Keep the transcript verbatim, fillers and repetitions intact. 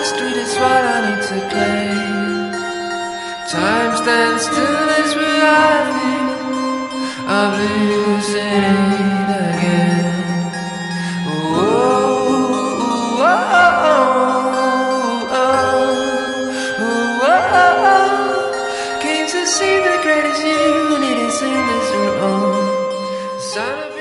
street is what I need to play. Time stands still as we are of losing it again. Oh, oh, oh, oh, oh, oh. Came to see the greatest unit is in this room. Son of